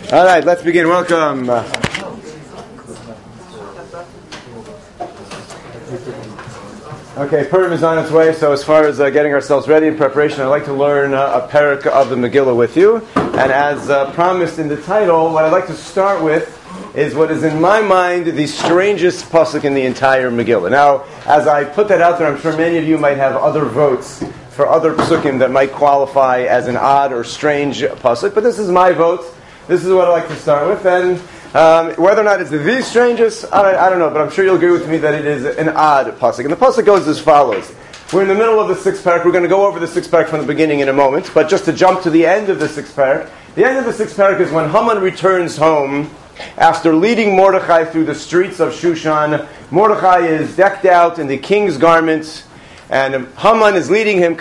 All right, let's begin. Welcome. Okay, Purim is on its way, so as far as getting ourselves ready in preparation, I'd like to learn a parak of the Megillah with you. And as promised in the title, what I'd like to start with is what is in my mind the strangest pasuk in the entire Megillah. Now, as I put that out there, I'm sure many of you might have other votes for other pasukim that might qualify as an odd or strange pasuk, but this is my vote. This is what I'd like to start with, and whether or not it's the strangest, I don't know, but I'm sure you'll agree with me that it is an odd pasuk. And the pasuk goes as follows. We're in the middle of the sixth parak. We're going to go over the sixth parak from the beginning in a moment, but just to jump to the end of the sixth parak. The end of the sixth parak is when Haman returns home after leading Mordechai through the streets of Shushan. Mordechai is decked out in the king's garments, and Haman is leading him.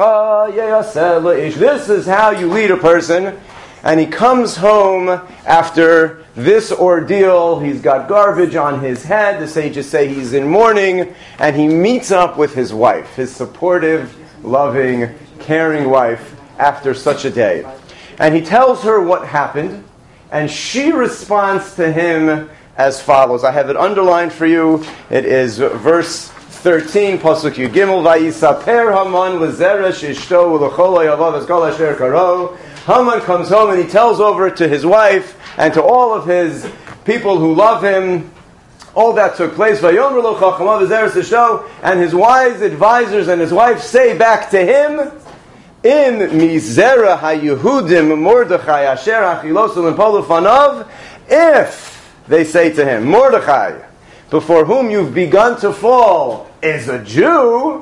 This is how you lead a person. And he comes home after this ordeal. He's got garbage on his head. The sages say he's in mourning. And he meets up with his wife, his supportive, loving, caring wife, after such a day. And he tells her what happened. And she responds to him as follows. I have it underlined for you. It is verse 13, Pasuk Yud Gimel, Vayisaper Haman lezeresh ishto u'lechol ha'yavav es kol asher karo. Haman comes home and he tells over to his wife and to all of his people who love him all that took place. And his wise advisors and his wife say back to him, Im mizera haYehudim Mordechai asher achilosu l'polu fanav. If they say to him, Mordechai, before whom you've begun to fall, is a Jew,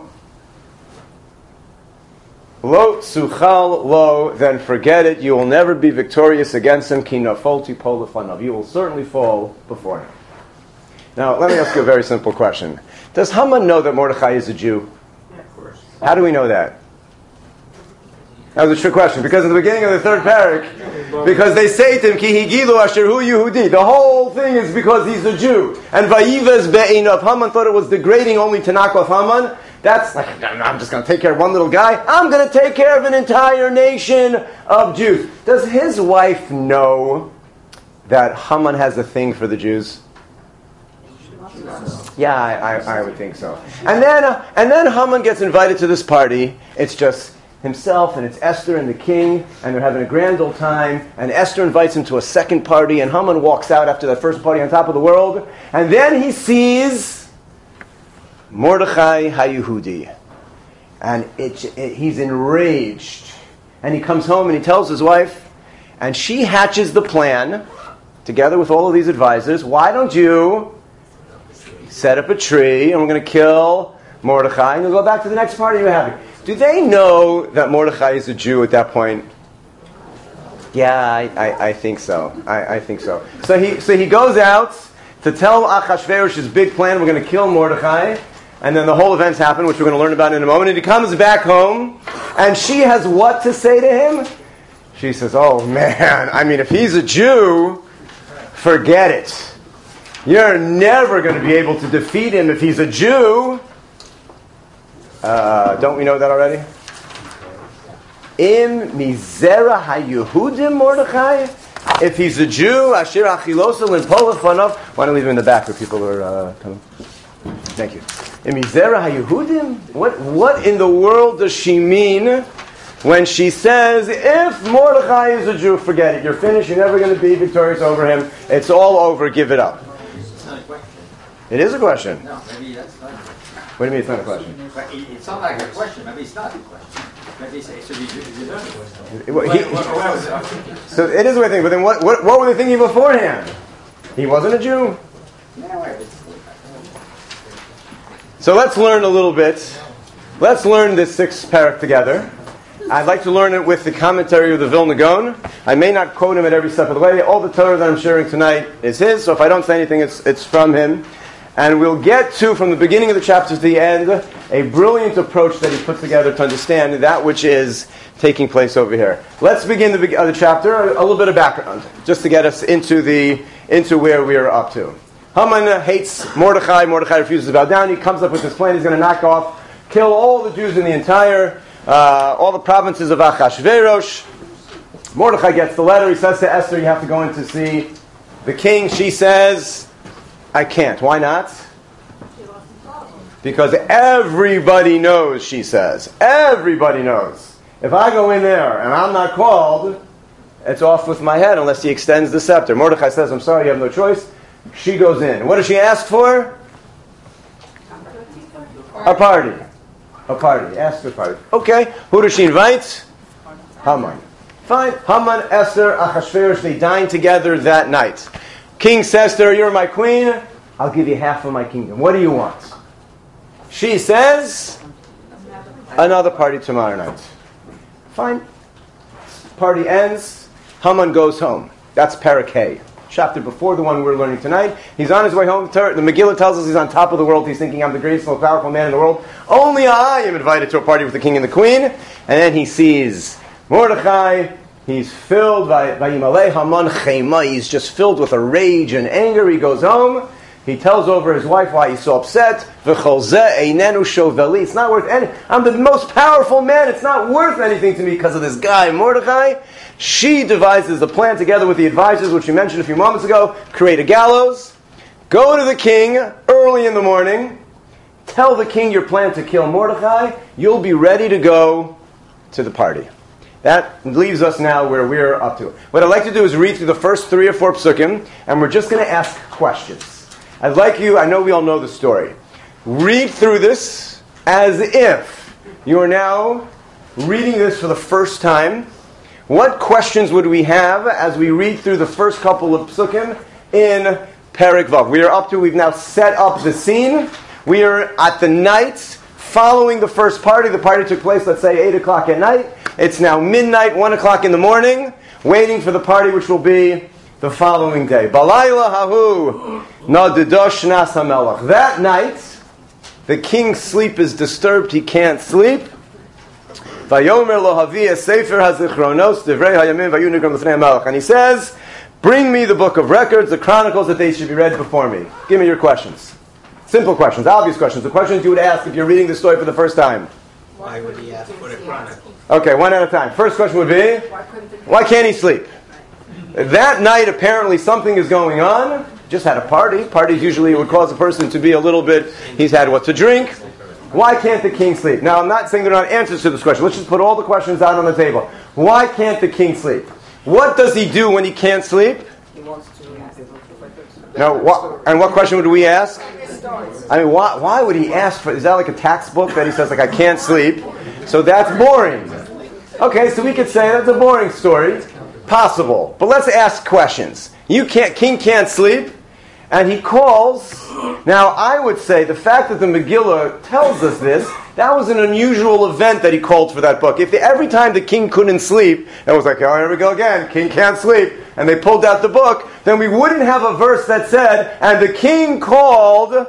Lo tzuchal lo, then forget it. You will never be victorious against him. Ki nafolti polafanav. You will certainly fall before him. Now, let me ask you a very simple question. Does Haman know that Mordechai is a Jew? Yeah, of course. How do we know that? That was a trick question. Because in the beginning of the third parak, because they say to him, Ki higilu asher hu Yehudi. The whole thing is because he's a Jew. And vayivez be'inav. Haman thought it was degrading only to knock off Haman. That's like, I'm just going to take care of one little guy. I'm going to take care of an entire nation of Jews. Does his wife know that Haman has a thing for the Jews? Yeah, I would think so. And then Haman gets invited to this party. It's just himself and it's Esther and the king, and they're having a grand old time. And Esther invites him to a second party, and Haman walks out after that first party on top of the world. And then he sees Mordechai HaYehudi. And he's enraged. And he comes home and he tells his wife, and she hatches the plan, together with all of these advisors, why don't you set up a tree, and we're going to kill Mordechai, and we'll go back to the next party you're having. Do they know that Mordechai is a Jew at that point? Yeah, I think so. I think so. So he goes out to tell Achashverosh's big plan, we're going to kill Mordechai. And then the whole events happen, which we're going to learn about in a moment. And he comes back home, and she has what to say to him? She says, oh man, I mean, if he's a Jew, forget it. You're never going to be able to defeat him if he's a Jew. Don't we know that already? Im mizera haYehudim Mordechai. If he's a Jew, asher achilosu l'polu fanav. Why don't I leave him in the back where people are coming? Thank you. Mizera haYehudim? What in the world does she mean when she says, if Mordechai is a Jew, forget it. You're finished. You're never going to be victorious over him. It's all over. Give it up. It's not a question. It is a question. No, maybe that's not a question. What do you mean it's not a question? But it sounds like a question. Maybe it's not a question. Maybe it's a So it is a way thing, but then what were they thinking beforehand? He wasn't a Jew? So let's learn a little bit. Let's learn this sixth parak together. I'd like to learn it with the commentary of the Vilna Gaon. I may not quote him at every step of the way. All the Torah that I'm sharing tonight is his, so if I don't say anything, it's from him. And we'll get to, from the beginning of the chapter to the end, a brilliant approach that he put together to understand that which is taking place over here. Let's begin the chapter, a little bit of background, just to get us into where we are up to. Haman hates Mordechai. Mordechai refuses to bow down. He comes up with this plan. He's going to kill all the Jews in the entire, all the provinces of Achashverosh. Mordechai gets the letter. He says to Esther, you have to go in to see the king. She says, I can't. Why not? Because everybody knows, she says. Everybody knows. If I go in there and I'm not called, it's off with my head unless he extends the scepter. Mordechai says, I'm sorry, you have no choice. She goes in. What does she ask for? A party. A party. Ask for a party. Okay. Who does she invite? Haman. Fine. Haman, Esther, Achashverosh, they dine together that night. King says to her, you're my queen. I'll give you half of my kingdom. What do you want? She says, another party tomorrow night. Fine. Party ends. Haman goes home. That's Perek Hay. Chapter before the one we're learning tonight. He's on his way home. The Megillah tells us he's on top of the world. He's thinking, I'm the greatest, most powerful man in the world. Only I am invited to a party with the king and the queen. And then he sees Mordechai. He's filled by Yimalei Haman Chema. He's just filled with a rage and anger. He goes home. He tells over his wife why he's so upset. It's not worth anything. I'm the most powerful man. It's not worth anything to me because of this guy, Mordechai. She devises a plan together with the advisors, which we mentioned a few moments ago. Create a gallows. Go to the king early in the morning. Tell the king your plan to kill Mordechai. You'll be ready to go to the party. That leaves us now where we're up to. What I'd like to do is read through the first 3 or 4 psukim, and we're just going to ask questions. I'd like you, I know we all know the story. Read through this as if you are now reading this for the first time. What questions would we have as we read through the first couple of psukim in Perek Vav? We've now set up the scene. We are at the night following the first party. The party took place, let's say, 8 o'clock at night. It's now midnight, 1 o'clock in the morning, waiting for the party which will be the following day. Balayla hahu nadidosh nas hamelach. That night, the king's sleep is disturbed. He can't sleep. Vayomer lo havi sefer hazichronos divrei hayamim vayunigram l'fnei hamelach. And he says, bring me the book of records, the chronicles, that they should be read before me. Give me your questions. Simple questions, obvious questions. The questions you would ask if you're reading the story for the first time. Why would he ask for the chronicle? Okay, one at a time. First question would be, why can't he sleep? That night, apparently, something is going on. Just had a party. Parties usually would cause a person to be a little bit, he's had what to drink. Why can't the king sleep? Now, I'm not saying there are not answers to this question. Let's just put all the questions out on the table. Why can't the king sleep? What does he do when he can't sleep? He wants to No, and what question would we ask? I mean, why would he ask for, is that like a tax book that he says, like, I can't sleep? So that's boring. Okay, so we could say that's a boring story. Possible. But let's ask questions. King can't sleep, and he calls. Now, I would say the fact that the Megillah tells us this, that was an unusual event that he called for that book. If every time the king couldn't sleep, it was like, oh, here we go again, king can't sleep, and they pulled out the book, then we wouldn't have a verse that said, and the king called,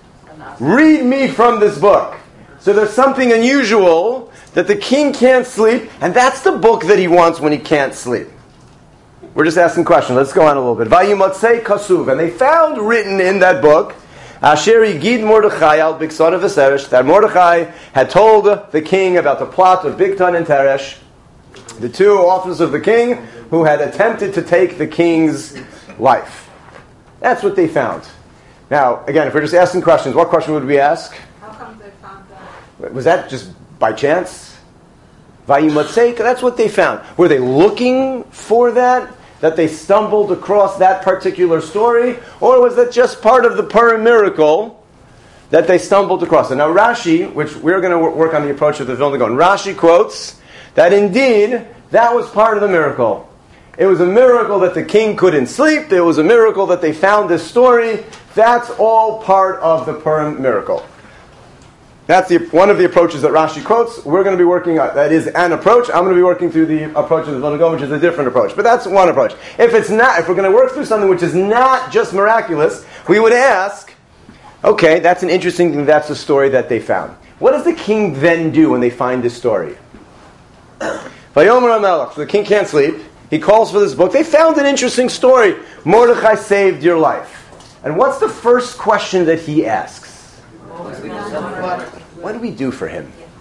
read me from this book. So there's something unusual that the king can't sleep, and that's the book that he wants when he can't sleep. We're just asking questions. Let's go on a little bit. Vayimatzei kasuv, and they found written in that book, Asher Yigid Mordechai al Bigtan v'Teresh, that Mordechai had told the king about the plot of Bigtan and Teresh, the 2 officers of the king who had attempted to take the king's life. That's what they found. Now, again, if we're just asking questions, what question would we ask? How come they found that? Was that just by chance? Vayimatzei, that's what they found. Were they looking for that? That they stumbled across that particular story? Or was that just part of the Purim miracle that they stumbled across? And now Rashi, which we're going to work on the approach of the Vilna Gaon, Rashi quotes that indeed that was part of the miracle. It was a miracle that the king couldn't sleep. It was a miracle that they found this story. That's all part of the Purim miracle. That's one of the approaches that Rashi quotes. We're going to be working on, that is an approach. I'm going to be working through the approach of the Vilna Gaon, which is a different approach. But that's one approach. If we're going to work through something which is not just miraculous, we would ask, okay, that's an interesting thing, that's the story that they found. What does the king then do when they find this story? Vayomer HaMelech, so the king can't sleep. He calls for this book. They found an interesting story. Mordechai saved your life. And what's the first question that he asks? What do we do for him?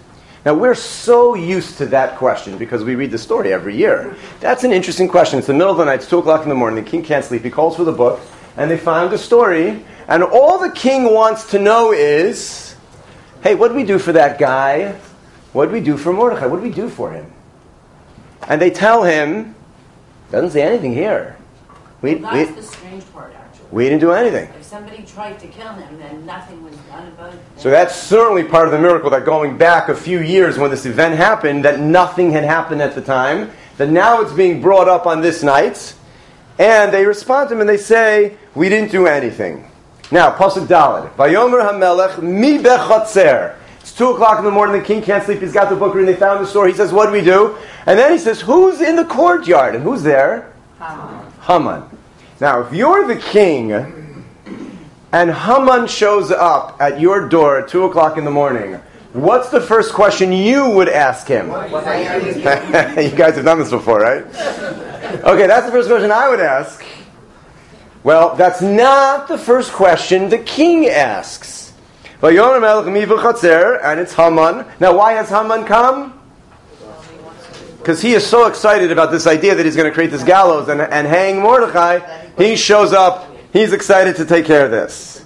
Now, we're so used to that question because we read the story every year. That's an interesting question. It's the middle of the night, it's 2 o'clock in the morning, the king can't sleep, he calls for the book, and they found a story, and all the king wants to know is, hey, what did we do for that guy? What did we do for Mordechai? What did we do for him? And they tell him, doesn't say anything here. That's the strange part, actually. We didn't do anything. If somebody tried to kill him, then nothing was done about it. So that's certainly part of the miracle, that going back a few years when this event happened, that nothing had happened at the time, that now it's being brought up on this night, and they respond to him and they say, we didn't do anything. Now, Pasuk Daled, Vayomer HaMelech mi bechatzer. It's 2 o'clock in the morning, the king can't sleep, he's got the book reading, they found the story, he says, what do we do? And then he says, who's in the courtyard? And who's there? Haman. Now, if you're the king, and Haman shows up at your door at 2 o'clock in the morning, what's the first question you would ask him? You guys have done this before, right? Okay, that's the first question I would ask. Well, that's not the first question the king asks. And it's Haman. Now, why has Haman come? Because he is so excited about this idea that he's going to create this gallows and hang Mordechai. He shows up. He's excited to take care of this.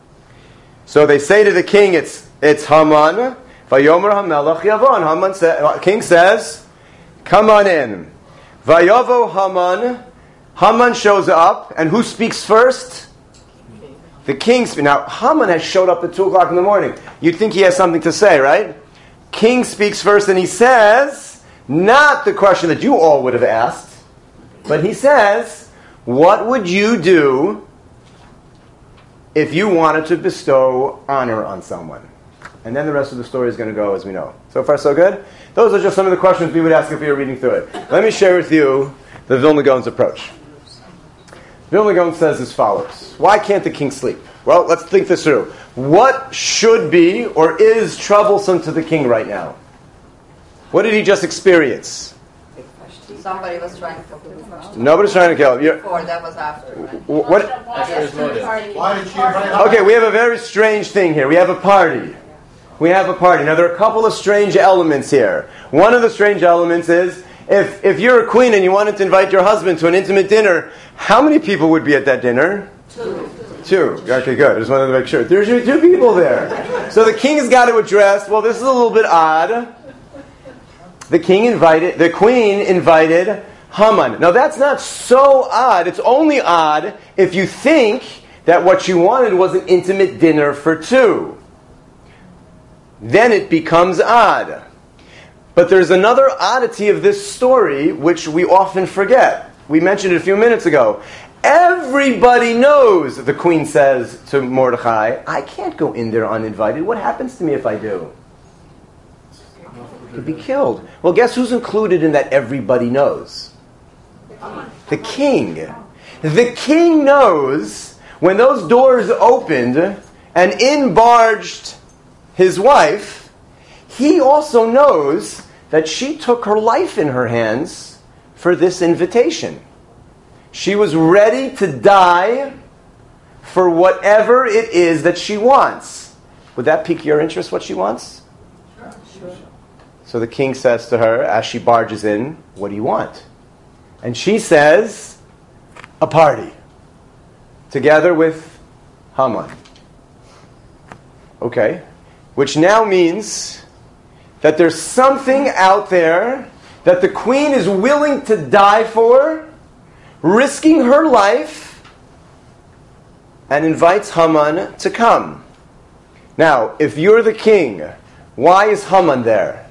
So they say to the king, it's Haman. Vayomer HaMelech Yavon. King says, come on in. Vayavo Haman. Haman shows up. And who speaks first? The king speaks. Now, Haman has showed up at 2 o'clock in the morning. You'd think he has something to say, right? King speaks first and he says, not the question that you all would have asked, but he says, what would you do if you wanted to bestow honor on someone? And then the rest of the story is going to go as we know. So far, so good? Those are just some of the questions we would ask if we were reading through it. Let me share with you the Vilna Gaon's approach. Vilna Gaon says as follows. Why can't the king sleep? Well, let's think this through. What should be or is troublesome to the king right now? What did he just experience? Somebody was trying to kill him. Nobody's trying to kill him. Before, that was after, right? What? Okay, we have a very strange thing here. We have a party. Now, there are a couple of strange elements here. One of the strange elements is, if you're a queen and you wanted to invite your husband to an intimate dinner, how many people would be at that dinner? Two. Okay, good. I just wanted to make sure. There's usually 2 people there. So the king has got to address, well, this is a little bit odd. The queen invited Haman. Now that's not so odd. It's only odd if you think that what you wanted was an intimate dinner for 2. Then it becomes odd. But there's another oddity of this story which we often forget. We mentioned it a few minutes ago. Everybody knows, the queen says to Mordechai, I can't go in there uninvited. What happens to me if I do? Could be killed. Well, guess who's included in that everybody knows? The king. The king knows when those doors opened and in barged his wife, he also knows that she took her life in her hands for this invitation. She was ready to die for whatever it is that she wants. Would that pique your interest, what she wants? Sure. So the king says to her, as she barges in, what do you want? And she says, a party. Together with Haman. Okay. Which now means that there's something out there that the queen is willing to die for, risking her life, and invites Haman to come. Now, if you're the king, why is Haman there?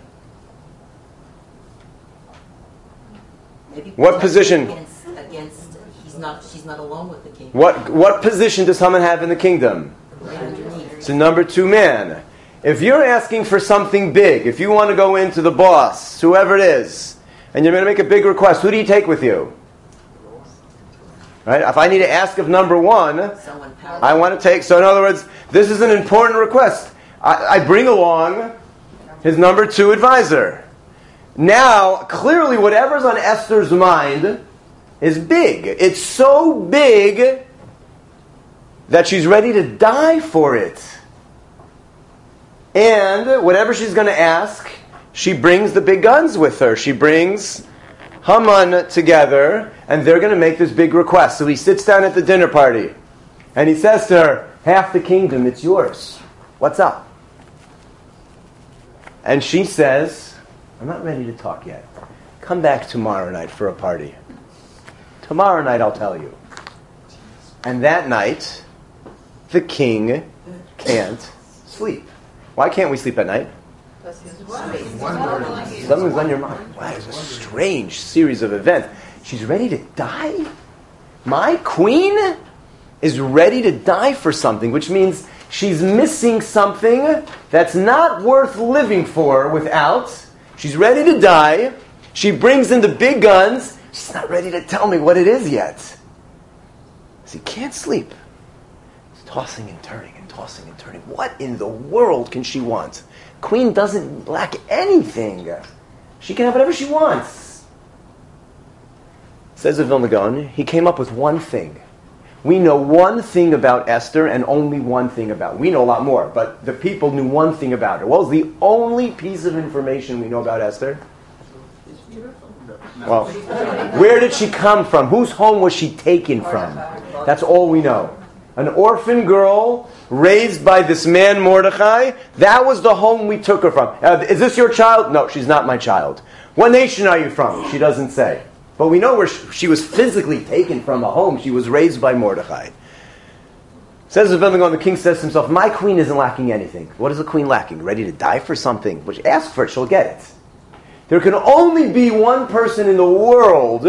Maybe What position? She's not alone with the king. What position does Haman have in the kingdom? Right underneath. It's a number 2 man. If you're asking for something big, if you want to go into the boss, whoever it is, and you're going to make a big request, who do you take with you? Right? If I need to ask of number 1, Someone I want to take... So in other words, this is an important request. I bring along his number 2 advisor. Now, clearly whatever's on Esther's mind is big. It's so big that she's ready to die for it. And whatever she's going to ask she brings the big guns with her. She brings Haman together, and they're going to make this big request. So he sits down at the dinner party, and he says to her, half the kingdom, it's yours. What's up? And she says, I'm not ready to talk yet. Come back tomorrow night for a party. Tomorrow night I'll tell you. And that night, the king can't sleep. Why can't we sleep at night? Something's on your mind. Wow, it's a strange series of events. She's ready to die? My queen is ready to die for something, which means she's missing something that's not worth living for without. She's ready to die. She brings in the big guns. She's not ready to tell me what it is yet. So he can't sleep. He's tossing and turning and tossing and turning. What in the world can she want? Queen doesn't lack anything. She can have whatever she wants. Says the Vilna Gaon, he came up with one thing. We know one thing about Esther and only one thing about her. We know a lot more, but the people knew one thing about her. What was the only piece of information we know about Esther? Well, where did she come from? Whose home was she taken from? That's all we know. An orphan girl raised by this man Mordechai. That was the home we took her from. Is this your child? No, she's not my child. What nation are you from? She doesn't say. But we know where she was physically taken from a home. She was raised by Mordechai. Says the Vilna Gaon, the king says to himself, my queen isn't lacking anything. What is the queen lacking? Ready to die for something? Which ask for it, she'll get it. There can only be one person in the world,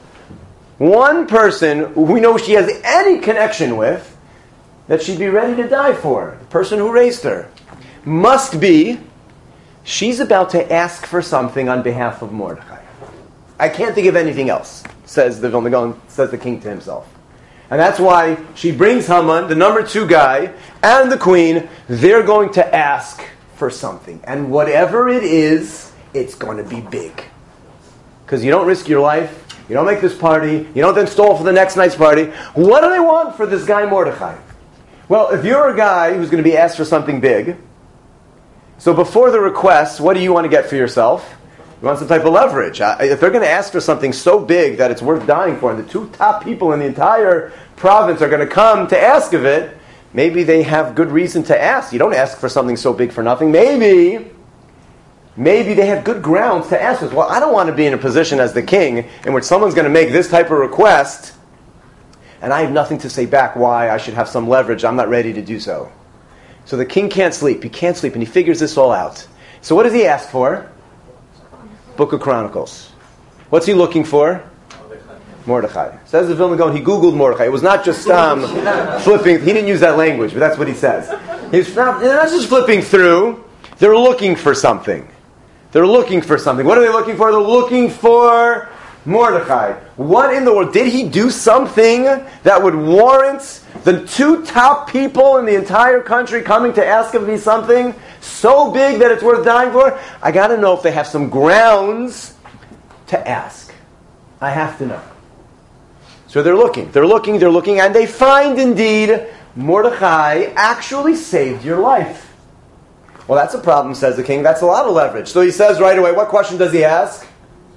one person who we know she has any connection with, that she'd be ready to die for. The person who raised her. Must be, she's about to ask for something on behalf of Mordechai. I can't think of anything else, says the Vilna Gaon, says the king to himself. And that's why she brings Haman, the number 2 guy, and the queen. They're going to ask for something. And whatever it is, it's going to be big. Because you don't risk your life. You don't make this party. You don't then stall for the next night's party. What do they want for this guy Mordechai? Well, if you're a guy who's going to be asked for something big, so before the request, what do you want to get for yourself? You want some type of leverage. If they're going to ask for something so big that it's worth dying for, and the 2 top people in the entire province are going to come to ask of it, maybe they have good reason to ask. You don't ask for something so big for nothing. Maybe they have good grounds to ask us. Well, I don't want to be in a position as the king in which someone's going to make this type of request, and I have nothing to say back why I should have some leverage. I'm not ready to do so. So the king can't sleep. He can't sleep, and he figures this all out. So what does he ask for? Book of Chronicles. What's he looking for? Mordechai. Says the Vilna Gaon, he Googled Mordechai. It was not just flipping. He didn't use that language, but that's what he says. They're not just flipping through. They're looking for something. They're looking for something. What are they looking for? They're looking for Mordechai. What in the world? Did he do something that would warrant the 2 top people in the entire country coming to ask of me something so big that it's worth dying for? I got to know if they have some grounds to ask. I have to know. So they're looking, and they find indeed Mordechai actually saved your life. Well, that's a problem, says the king. That's a lot of leverage. So he says right away, what question does he ask?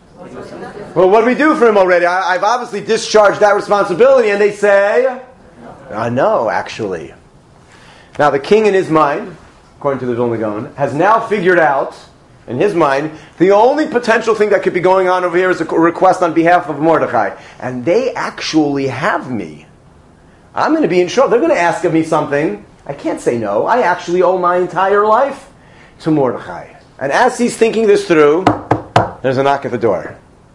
Well, what do we do for him already? I've obviously discharged that responsibility. And they say, no, actually. Now, the king in his mind, according to the Vilna Gaon, has now figured out, in his mind, the only potential thing that could be going on over here is a request on behalf of Mordechai. And they actually have me. I'm going to be in trouble. They're going to ask of me something. I can't say no. I actually owe my entire life to Mordechai. And as he's thinking this through, there's a knock at the door.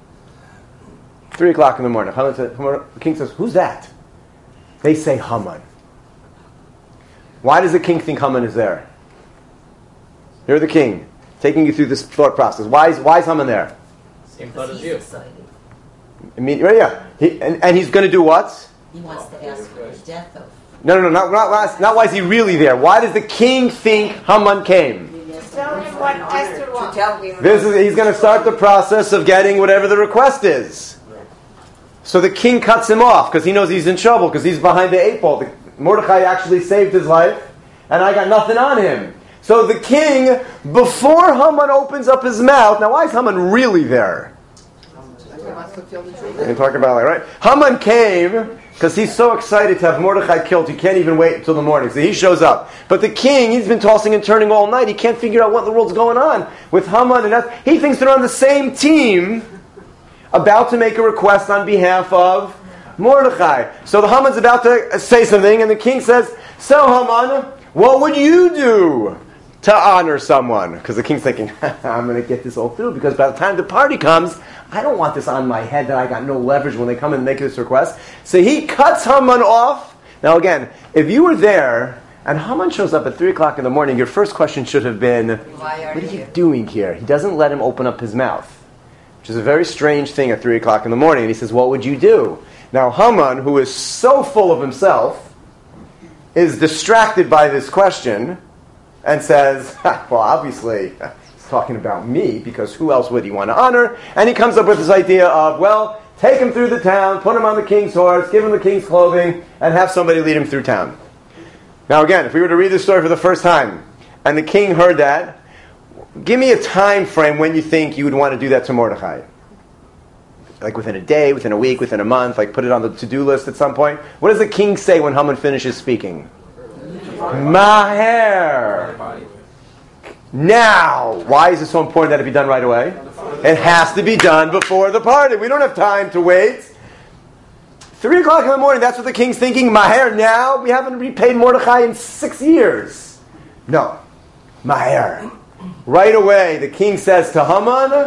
3 o'clock in the morning. The king says, who's that? They say Haman. Why does the king think Haman is there? You're the king, taking you through this thought process. Why is Haman there? Same thought as you. And he's going to do what? He wants to ask for his death of. No, not why is he really there. Why does the king think Haman came? Tell him what Esther wants. He's going to start the process of getting whatever the request is. So the king cuts him off because he knows he's in trouble because he's behind the 8 ball. Mordechai actually saved his life and I got nothing on him. So the king, before Haman opens up his mouth, now why is Haman really there? We're talking about it, right? Haman came because he's so excited to have Mordechai killed, he can't even wait until the morning. So he shows up. But the king, he's been tossing and turning all night. He can't figure out what in the world's going on with Haman. And he thinks they're on the same team, about to make a request on behalf of Mordechai. So the Haman's about to say something, and the king says, so Haman, what would you do to honor someone? Because the king's thinking, I'm going to get this all through, because by the time the party comes, I don't want this on my head that I got no leverage when they come and make this request. So he cuts Haman off. Now again, if you were there, and Haman shows up at 3 o'clock in the morning, your first question should have been, what are you doing here? He doesn't let him open up his mouth, which is a very strange thing at 3 o'clock in the morning. And he says, what would you do? Now Haman, who is so full of himself, is distracted by this question and says, well, obviously, he's talking about me, because who else would he want to honor? And he comes up with this idea of, well, take him through the town, put him on the king's horse, give him the king's clothing, and have somebody lead him through town. Now again, if we were to read this story for the first time, and the king heard that, give me a time frame when you think you would want to do that to Mordechai. Like within a day, within a week, within a month, like put it on the to-do list at some point. What does the king say when Haman finishes speaking? Maher. Now. Why is it so important that it be done right away? It has to be done before the party. We don't have time to wait. 3 o'clock in the morning, that's what the king's thinking. Maher now? We haven't repaid Mordechai in 6 years. No. Maher. Right away, the king says to Haman,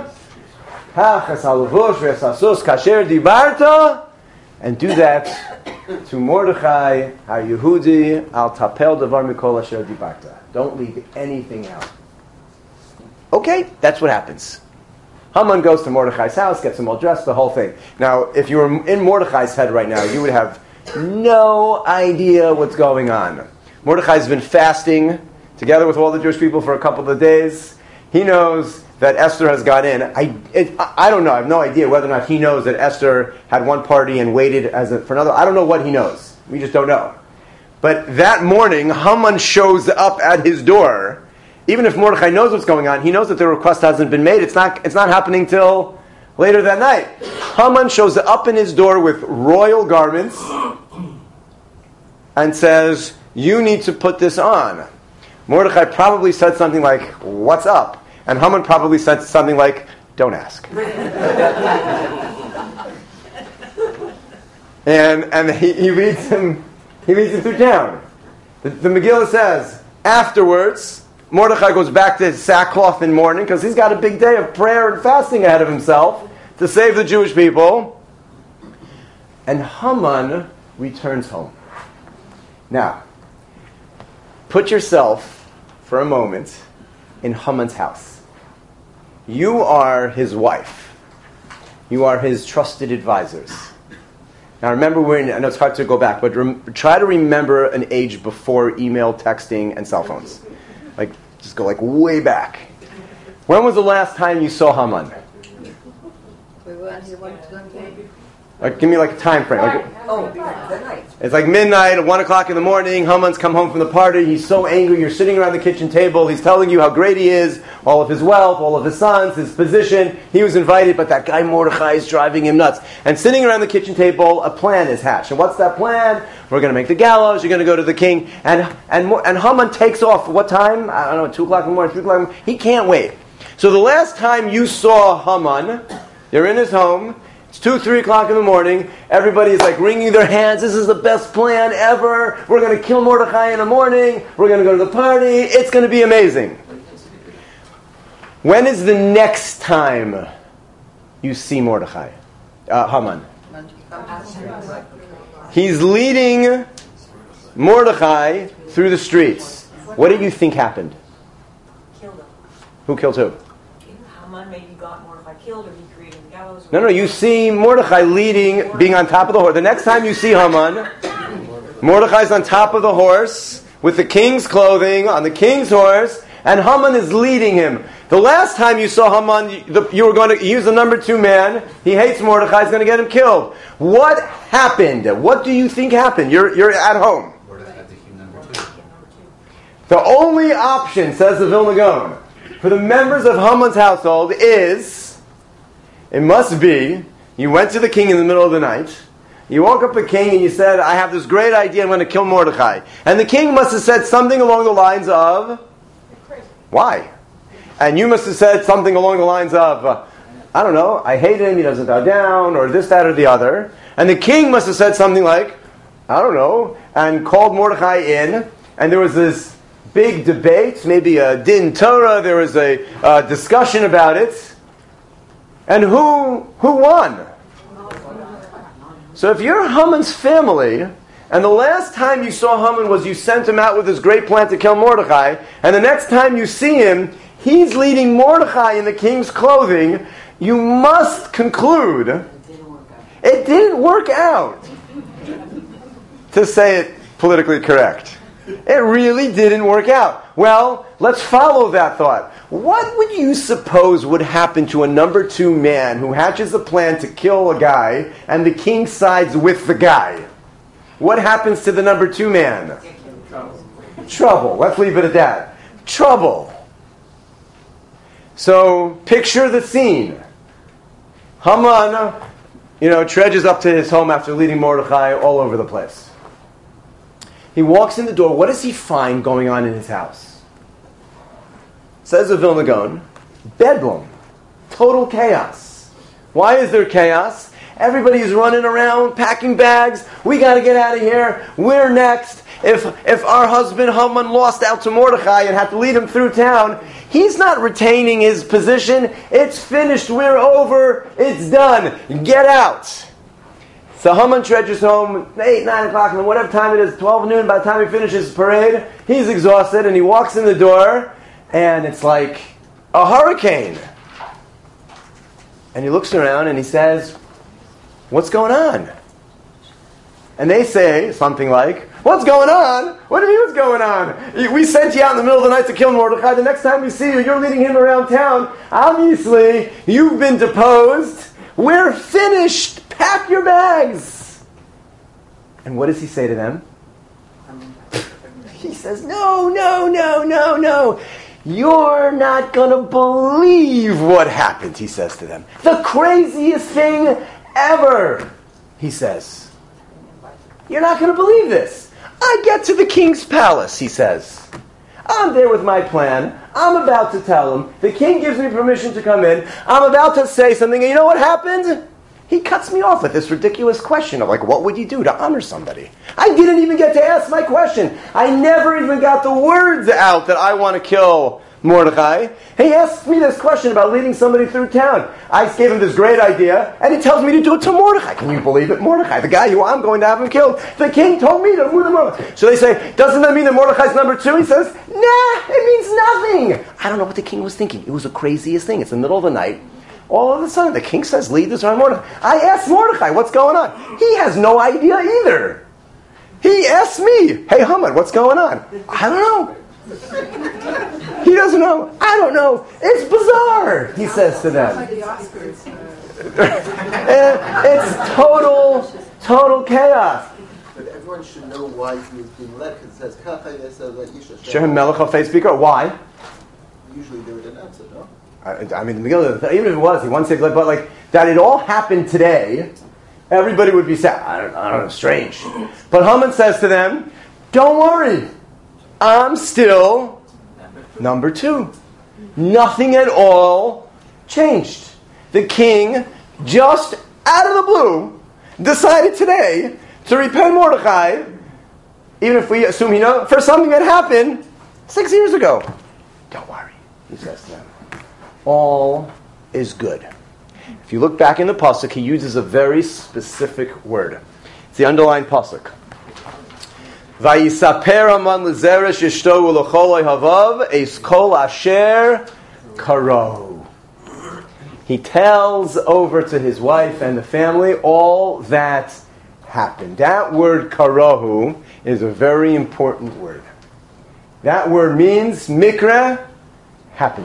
and do that to Mordechai, HaYehudi, al tapel davar mikol asher dibarta. Don't leave anything out. Okay, that's what happens. Haman goes to Mordechai's house, gets him all dressed, the whole thing. Now, if you were in Mordechai's head right now, you would have no idea what's going on. Mordechai's been fasting together with all the Jewish people for a couple of days. He knows that Esther has got in. I don't know. I have no idea whether or not he knows that Esther had one party and waited for another. I don't know what he knows. We just don't know. But that morning, Haman shows up at his door. Even if Mordechai knows what's going on, he knows that the request hasn't been made. It's not happening till later that night. Haman shows up in his door with royal garments and says, you need to put this on. Mordechai probably said something like, what's up? And Haman probably said something like, don't ask. and he leads him through town. The Megillah says, afterwards, Mordechai goes back to his sackcloth in mourning, because he's got a big day of prayer and fasting ahead of himself to save the Jewish people. And Haman returns home. Now, put yourself for a moment in Haman's house. You are his wife. You are his trusted advisors. Now remember, I know it's hard to go back, but try to remember an age before email, texting, and cell phones. Like, just go like way back. When was the last time you saw Haman? Like, give me like a time frame. The night. It's like midnight, 1 o'clock in the morning. Haman's come home from the party. He's so angry. You're sitting around the kitchen table. He's telling you how great he is, all of his wealth, all of his sons, his position. He was invited, but that guy Mordechai is driving him nuts. And sitting around the kitchen table, a plan is hatched. And what's that plan? We're going to make the gallows. You're going to go to the king. And Haman takes off. What time? I don't know, 2 o'clock in the morning, 3 o'clock in the morning. He can't wait. So the last time you saw Haman, you're in his home. It's 2, 3 o'clock in the morning. Everybody's like wringing their hands. This is the best plan ever. We're going to kill Mordechai in the morning. We're going to go to the party. It's going to be amazing. When is the next time you see Mordechai? Haman. He's leading Mordechai through the streets. What do you think happened? Killed him. Who killed who? Haman maybe got Mordechai killed, or he created the gallows. No, you see Mordechai leading, being on top of the horse. The next time you see Haman, Mordechai's on top of the horse with the king's clothing on the king's horse, and Haman is leading him. The last time you saw Haman, you were going to use the number 2 man. He hates Mordechai. He's going to get him killed. What happened? What do you think happened? You're at home. The only option, says the Vilna Gaon, for the members of Haman's household is, it must be, you went to the king in the middle of the night, you woke up the king and you said, I have this great idea, I'm going to kill Mordechai. And the king must have said something along the lines of, why? And you must have said something along the lines of, I don't know, I hate him, he doesn't bow down, or this, that, or the other. And the king must have said something like, I don't know, and called Mordechai in, and there was this big debate, maybe a din Torah, there was a discussion about it. And who won? So if you're Haman's family, and the last time you saw Haman was you sent him out with his great plan to kill Mordechai, and the next time you see him, he's leading Mordechai in the king's clothing, you must conclude it didn't work out. To say it politically correct. It really didn't work out. Well, let's follow that thought. What would you suppose would happen to a number 2 man who hatches a plan to kill a guy and the king sides with the guy? What happens to the number 2 man? Trouble. Let's leave it at that. Trouble. So, picture the scene. Haman, trudges up to his home after leading Mordechai all over the place. He walks in the door. What does he find going on in his house? Says the Vilna Gaon, bedlam. Total chaos. Why is there chaos? Everybody's running around, packing bags. We got to get out of here. We're next. If our husband Haman lost out to Mordechai and had to lead him through town, he's not retaining his position. It's finished. We're over. It's done. Get out. So Haman trudges home 8, 9 o'clock, and whatever time it is, 12 noon, by the time he finishes his parade, he's exhausted, and he walks in the door, and it's like a hurricane. And he looks around, and he says, what's going on? And they say something like, what's going on? What do you mean what's going on? We sent you out in the middle of the night to kill Mordechai. The next time we see you, you're leading him around town. Obviously, you've been deposed. We're finished. Pack your bags. And what does he say to them? He says, no. You're not going to believe what happened, he says to them. The craziest thing ever, he says. You're not going to believe this. I get to the king's palace, he says. I'm there with my plan. I'm about to tell him. The king gives me permission to come in. I'm about to say something. And you know what happened? He cuts me off with this ridiculous question of what would you do to honor somebody? I didn't even get to ask my question. I never even got the words out that I want to kill Mordechai. He asked me this question about leading somebody through town. I gave him this great idea, and he tells me to do it to Mordechai. Can you believe it? Mordechai, the guy who I'm going to have him killed. The king told me to move the Mordechai. So they say, doesn't that mean that Mordechai's number 2? He says, nah, it means nothing. I don't know what the king was thinking. It was the craziest thing. It's the middle of the night. All of a sudden, the king says, lead this on Mordechai. I asked Mordechai, what's going on? He has no idea either. He asked me, hey, Haman, what's going on? I don't know. He doesn't know. I don't know. It's bizarre, he says to them. It's total chaos. But everyone should know why he was being led, because it says, Shehem Melech HaFei Speaker. Why? Usually they would announce it, no? I mean, even if it was, he once said, but that it all happened today, everybody would be sad. I don't know, strange. But Haman says to them, don't worry, I'm still number 2. Nothing at all changed. The king, just out of the blue, decided today to repay Mordechai, even if we assume for something that happened 6 years ago. Don't worry, he says to them. All is good. If you look back in the pasuk, he uses a very specific word. It's the underlined pasuk. Vayisaper aman lezeresh yishto u'lecholoi havav es kol asher karo. He tells over to his wife and the family all that happened. That word karohu is a very important word. That word means mikra,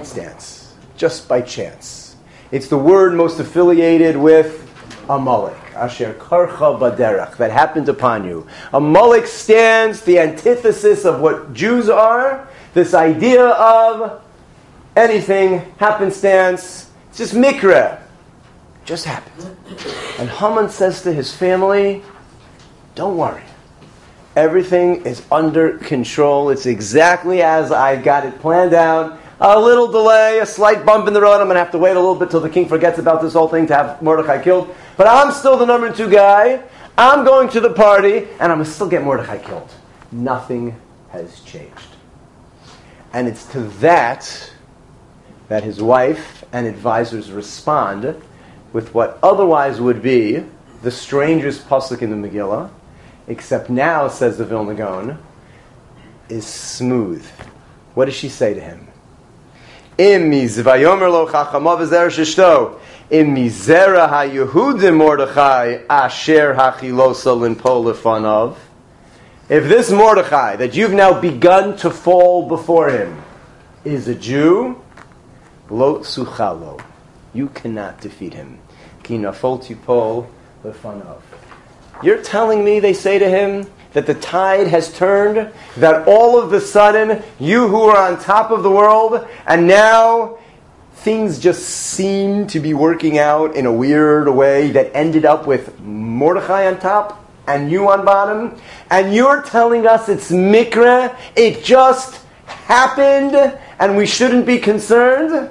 happenstance, just by chance. It's the word most affiliated with Amalek. asher karcha baderach, that happened upon you. A Molech stands the antithesis of what Jews are, this idea of anything, happenstance, it's just mikra. Just happened. And Haman says to his family, don't worry. Everything is under control. It's exactly as I got it planned out. A little delay, a slight bump in the road. I'm going to have to wait a little bit till the king forgets about this whole thing to have Mordechai killed. But I'm still the number 2 guy. I'm going to the party, and I'm going to still get Mordechai killed. Nothing has changed. And it's to that his wife and advisors respond with what otherwise would be the strangest pasuk in the Megillah, except now, says the Vilna Gaon, is smooth. What does she say to him? Im mizvayomer lo chachamav ezer sheshto im mizera haYehudim Mordechai asher hachilosa linpo lefanav. If this Mordechai that you've now begun to fall before him is a Jew, lo suchalo, you cannot defeat him. Ki nafol tipol lefanav. You're telling me, they say to him, that the tide has turned, that all of a sudden, you who are on top of the world, and now things just seem to be working out in a weird way that ended up with Mordechai on top and you on bottom, and you're telling us it's mikra, it just happened, and we shouldn't be concerned?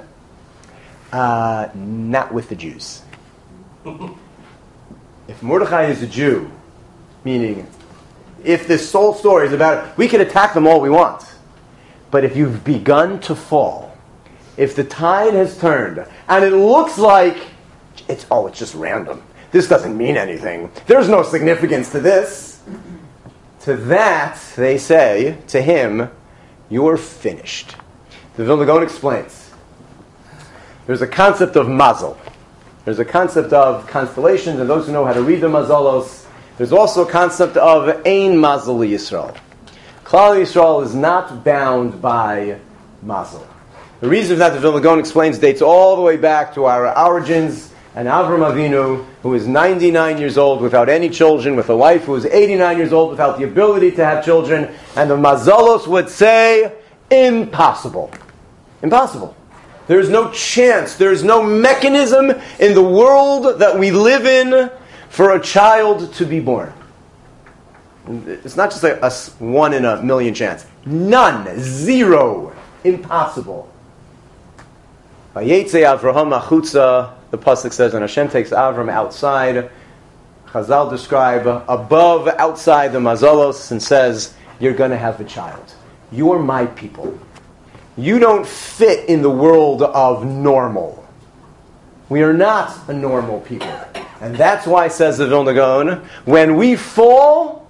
Not with the Jews. If Mordechai is a Jew, meaning if this whole story is about it, we can attack them all we want. But if you've begun to fall, if the tide has turned, and it looks like it's just random. This doesn't mean anything. There's no significance to this. To that, they say, to him, you're finished. The Vilna Gaon explains. There's a concept of mazel. There's a concept of constellations, and those who know how to read the mazalos. There's also a concept of ein mazel Yisrael. Klal Yisrael is not bound by mazel. The reason for that, the Vilna Gaon explains, dates all the way back to our origins, and Avram Avinu, who is 99 years old without any children, with a wife who is 89 years old without the ability to have children, and the mazalos would say, impossible. Impossible. There is no chance, there is no mechanism in the world that we live in for a child to be born. It's not just a 1 in a million chance. None. Zero. Impossible. Vayetze Avraham achutza, the pasuk says, and Hashem takes Avram outside. Chazal describe above, outside the mazalos, and says, you're going to have a child. You're my people. You don't fit in the world of normal. We are not a normal people. And that's why, says the Vilna Gaon, when we fall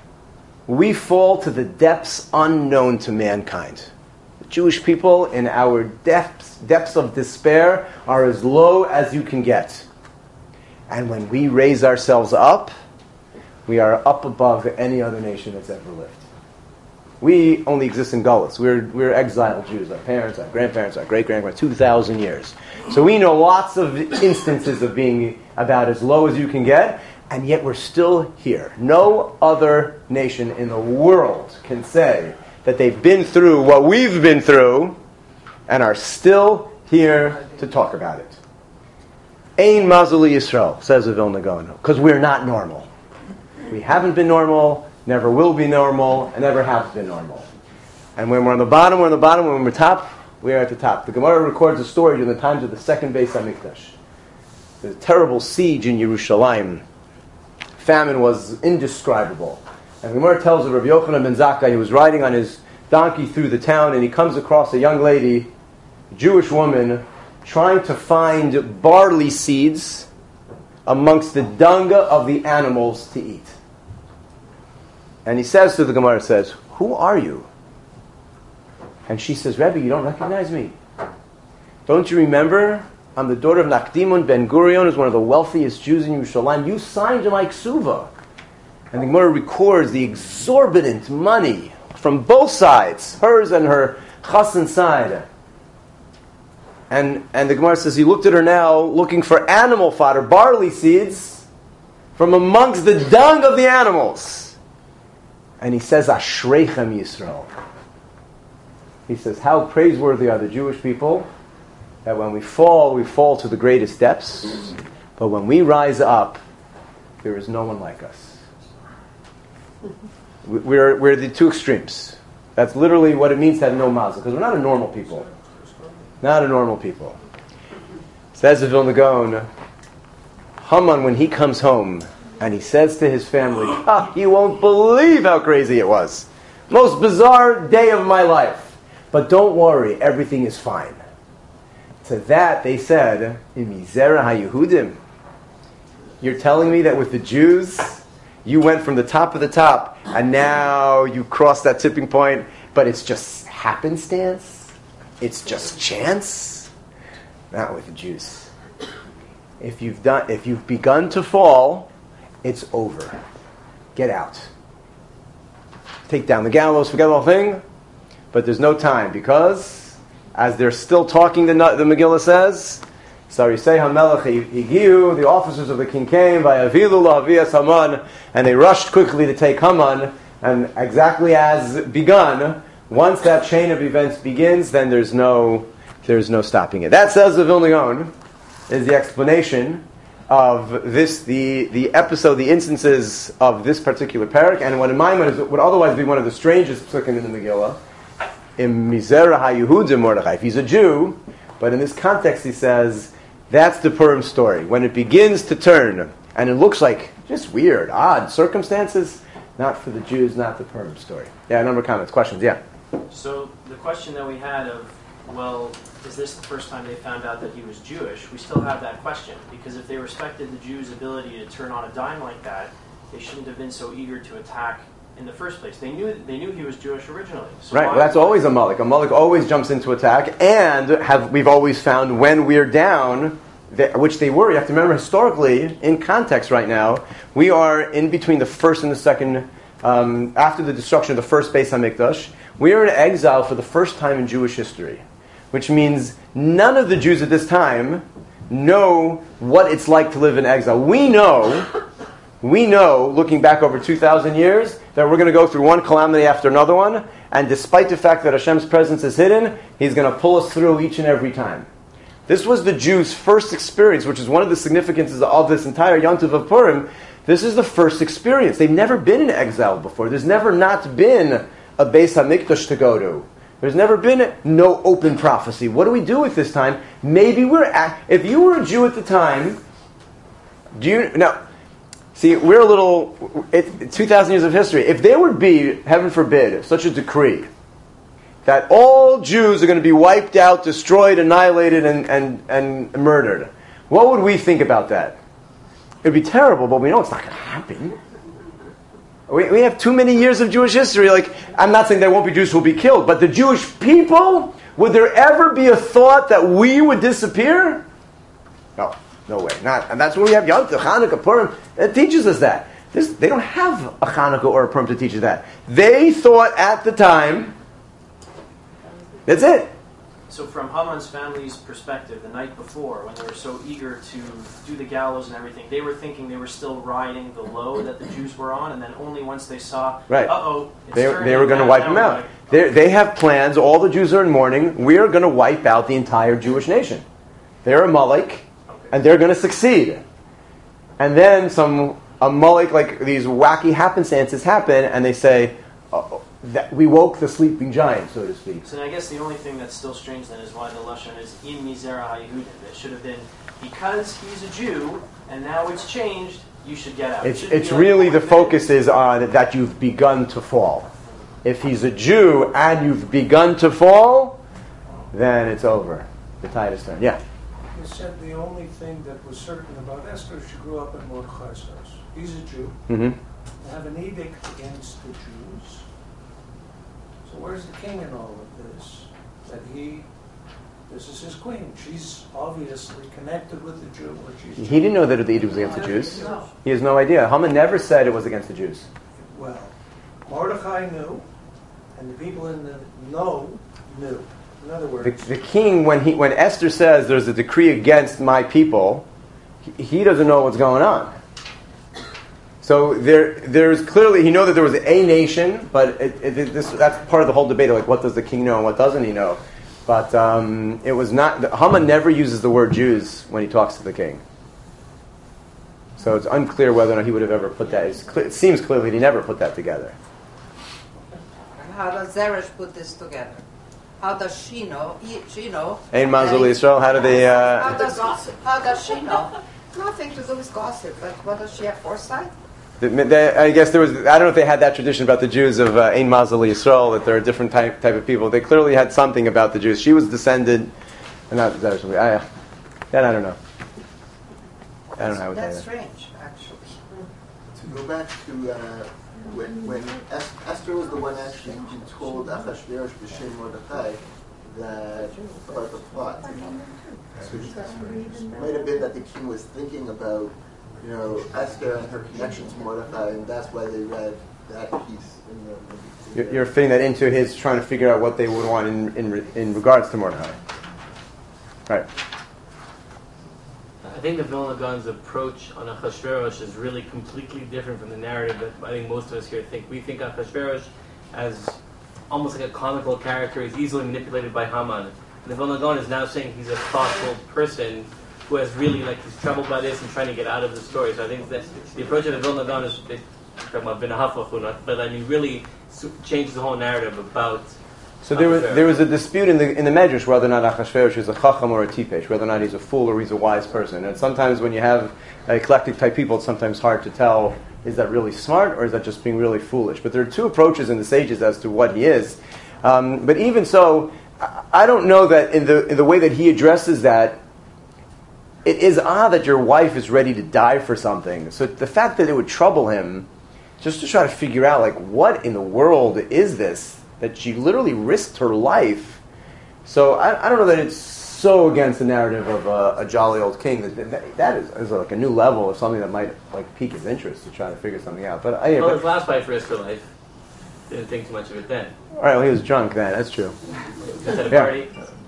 to the depths unknown to mankind. The Jewish people, in our depths of despair, are as low as you can get. And when we raise ourselves up, we are up above any other nation that's ever lived. We only exist in Gullus. We're exiled Jews. Our parents, our grandparents, our great-grandparents, 2,000 years. So we know lots of instances of being about as low as you can get, and yet we're still here. No other nation in the world can say that they've been through what we've been through and are still here to talk about it. Ein mazel Yisrael, says the Vilna Gaon, because we're not normal. We haven't been normal, never will be normal, and never have been normal. And when we're on the bottom, we're on the bottom. When we're top, we are at the top. The Gemara records a story during the times of the second Beis HaMikdash. There's a terrible siege in Yerushalayim. Famine was indescribable. And the Gemara tells of Rabbi Yochanan ben Zakkai, he was riding on his donkey through the town, and he comes across a young lady, a Jewish woman, trying to find barley seeds amongst the dung of the animals to eat. And he says to the Gemara, says, who are you? And she says, Rebbe, you don't recognize me. Don't you remember? I'm the daughter of Nakdimun ben Gurion, who's one of the wealthiest Jews in Yerushalayim. You signed my ksuva. And the Gemara records the exorbitant money from both sides, hers and her chassan side. And the Gemara says he looked at her now looking for animal fodder, barley seeds, from amongst the dung of the animals. And he says, Ashreichem Yisrael. He says, how praiseworthy are the Jewish people, that when we fall to the greatest depths, but when we rise up, there is no one like us. We're the two extremes. That's literally what it means to have no mazel, because we're not a normal people. Not a normal people. Says the Vilna Gaon, Haman, when he comes home, and he says to his family, you won't believe how crazy it was. Most bizarre day of my life. But don't worry, everything is fine. To that they said, Mizera HaYehudim, you're telling me that with the Jews, you went from the top of the top, and now you crossed that tipping point, but it's just happenstance? It's just chance? Not with the Jews. If you've begun to fall, it's over. Get out. Take down the gallows, forget the whole thing. But there's no time, because as they're still talking, the Megillah says, Sarisei HaMelech Higiu, the officers of the king came, Vayavilu La'aviyas Haman, and they rushed quickly to take Haman, and exactly as begun, once that chain of events begins, then there's no stopping it. That, says the Vilna Gaon, is the explanation of this, the episode, the instances of this particular parak, and what in my mind would otherwise be one of the strangest psukim in the Megillah, in Mizera HaYehudim Mordechai. If he's a Jew, but in this context he says, that's the Purim story. When it begins to turn, and it looks like just weird, odd circumstances, not for the Jews, not the Purim story. Yeah, a number of comments, questions, yeah. So the question that we had of, well, is this the first time they found out that he was Jewish? We still have that question, because if they respected the Jews' ability to turn on a dime like that, they shouldn't have been so eager to attack in the first place. They knew he was Jewish originally. So right, well, that's always a Malik. A Malik always jumps into attack, and we've always found when we're down, which they were. You have to remember historically, in context right now, we are in between the first and the second, after the destruction of the first Beis HaMikdash, we are in exile for the first time in Jewish history, which means none of the Jews at this time know what it's like to live in exile. We know, looking back over 2,000 years, that we're going to go through one calamity after another one, and despite the fact that Hashem's presence is hidden, He's going to pull us through each and every time. This was the Jews' first experience, which is one of the significances of this entire Yontiv of Purim. This is the first experience. They've never been in exile before. There's never not been a Beis HaMikdash to go to. There's never been no open prophecy. What do we do with this time? Maybe if you were a Jew at the time, see, we're a little, 2,000 years of history. If there would be, heaven forbid, such a decree that all Jews are going to be wiped out, destroyed, annihilated, and murdered, what would we think about that? It would be terrible, but we know it's not going to happen. We have too many years of Jewish history. Like, I'm not saying there won't be Jews who will be killed, but the Jewish people, would there ever be a thought that we would disappear? No way. Not, and that's when we have Yom Tov, Hanukkah, Purim. It teaches us that. They don't have a Hanukkah or a Purim to teach us that. They thought at the time, that's it. So from Haman's family's perspective, the night before, when they were so eager to do the gallows and everything, they were thinking they were still riding the low that the Jews were on, and then only once they saw, right. They were going to wipe them out. They have plans. All the Jews are in mourning. We are going to wipe out the entire Jewish nation. They're a Malik, and they're going to succeed. And then a Malik, like these wacky happenstances happen, and they say, that we woke the sleeping giant, so to speak. So I guess the only thing that's still strange then is why the Lashon is in Mizera HaYehudim. It should have been, because he's a Jew, and now it's changed, you should get out. It's really the focus is on that you've begun to fall. If he's a Jew and you've begun to fall, then it's over. The tide is turned. Yeah? You said the only thing that was certain about Esther, she grew up in Mordechai's house. He's a Jew. Mm-hmm. They have an edict against the Jews. So where's the king in all of this? That this is his queen. She's obviously connected with the Jew. He didn't know that the edict was against the Jews. No. He has no idea. Haman never said it was against the Jews. Well, Mordechai knew, and the people in the know knew. In other words, the king, when Esther says there's a decree against my people, he doesn't know what's going on. So there's clearly, he know that there was a nation, but that's part of the whole debate of like, what does the king know and what doesn't he know? But it was not, Haman never uses the word Jews when he talks to the king. So it's unclear whether or not he would have ever put that. It seems clearly he never put that together. How does Zeresh put this together? How does she know? Ein Mazal Yisrael, how do they... How does she know? Nothing to do with gossip, but what does she have foresight? I guess there was... I don't know if they had that tradition about the Jews of Ein Mazal Yisrael, that there are different type of people. They clearly had something about the Jews. She was descended... Not Zeresh, then I don't know. I don't know how to That's say that. strange, actually. To go back to when Esther was the one actually who told Achashverosh b'Shem Mordechai that about the plot. So it might have been that the king was thinking about, Esther and her connection to Mordechai, and that's why they read that piece in the You're fitting that into his trying to figure out what they would want in regards to Mordechai. Right. I think the Vilna Gaon's approach on Achashverosh is really completely different from the narrative that I think most of us here think. We think Achashverosh as almost like a comical character. He's easily manipulated by Haman. And the Vilna Gaon is now saying he's a thoughtful person who has really, he's troubled by this and trying to get out of the story. So I think that the approach of the Vilna Gaon is, talking about Bin Hafachunah, but really changes the whole narrative about. So there was a dispute in the Medrash whether or not Achashverosh is a chacham or a tipesh, whether or not he's a fool or he's a wise person. And sometimes when you have eclectic type people, it's sometimes hard to tell, is that really smart or is that just being really foolish? But there are two approaches in the sages as to what he is. But even so, I don't know that in the way that he addresses that, it is odd that your wife is ready to die for something. So the fact that it would trouble him, just to try to figure out, what in the world is this? That she literally risked her life. So I don't know that it's so against the narrative of a jolly old king. That is like a new level of something that might pique his interest to try to figure something out. But his last wife risked her life. Didn't think too much of it then. All right, well, he was drunk then. That's true. Just at a party.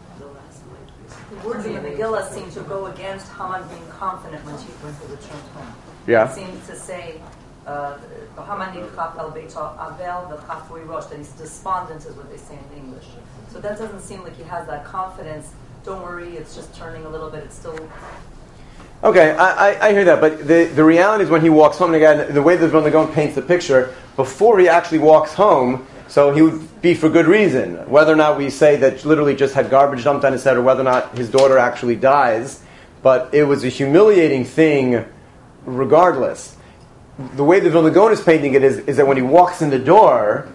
The words in the Megillah seem to go against Haman being confident when he returned home. Yeah. It seems to say, Haman nidchaf el beito avel v'chafui rosh, that he's despondent is what they say in English. So that doesn't seem like he has that confidence. Don't worry, it's just turning a little bit. It's still... Okay, I hear that, but the reality is when he walks home, again, the way the Vilna Gaon paints the picture, before he actually walks home, so he would be for good reason. Whether or not we say that literally just had garbage dumped on his head, or whether or not his daughter actually dies, but it was a humiliating thing regardless. The way the Vilna Gaon is painting it is that when he walks in the door,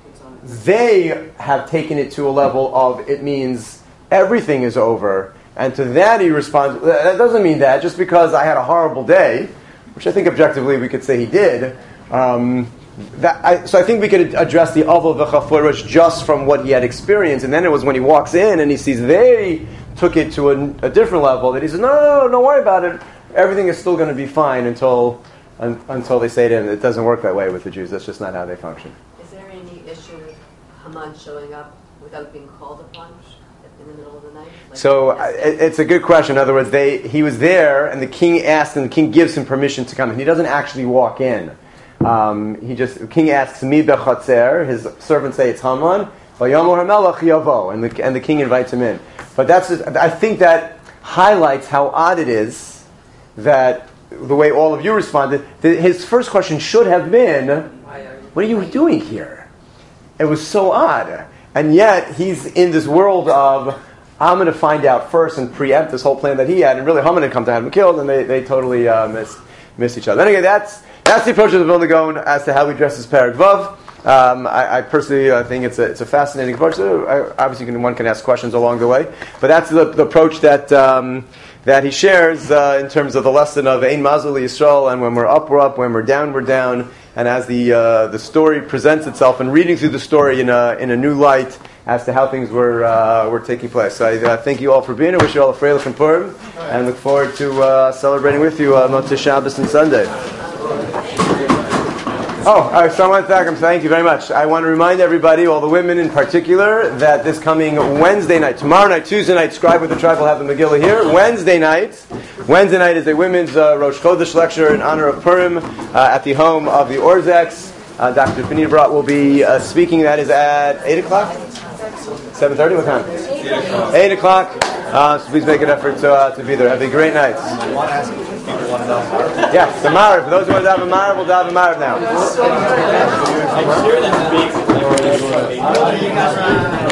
they have taken it to a level of, it means everything is over. And to that he responds, that doesn't mean that, just because I had a horrible day, which I think objectively we could say he did. So I think we could address the Aval v'Chafurish just from what he had experienced. And then it was when he walks in and he sees they took it to a different level, that he says, no, don't worry about it. Everything is still going to be fine until they say to him, it doesn't work that way with the Jews. That's just not how they function. Is there any issue with Haman showing up without being called upon in the middle of the night? So it's a good question. In other words, he was there, and the king asked, and the king gives him permission to come in. He doesn't actually walk in. The king asks, Mi bechatzer, his servants say it's Haman, Vayamor HaMelech Yavo, and the king invites him in. But I think that highlights how odd it is that the way all of you responded, his first question should have been, what are you doing here? It was so odd. And yet, he's in this world of, I'm going to find out first and preempt this whole plan that he had, and really Haman had come to have him killed, and they totally missed each other. Then again, that's the approach of the Vilna Gaon as to how we dress as Perek Vav. I personally think it's a fascinating approach. Obviously, one can ask questions along the way, but that's the approach that he shares in terms of the lesson of Ein Mazal Yisrael, and when we're up, when we're down, and as the story presents itself, and reading through the story in a new light as to how things were taking place. So I thank you all for being here. Wish you all a Freilich and Purim, and look forward to celebrating with you Motzei Shabbos and Sunday. Thank you very much. I want to remind everybody, all the women in particular, that this coming Wednesday night, tomorrow night, Tuesday night, Scribe with the Tribe will have the Megillah here. Wednesday night is a women's Rosh Chodesh lecture in honor of Purim at the home of the Orzeks. Dr. Panita Brat will be speaking. That is at 8 o'clock? 7:30? What time? 8 o'clock. So please make an effort to be there. Have a great night. Yes, the Marav. For those who want to daven Marav, we'll daven Marav now.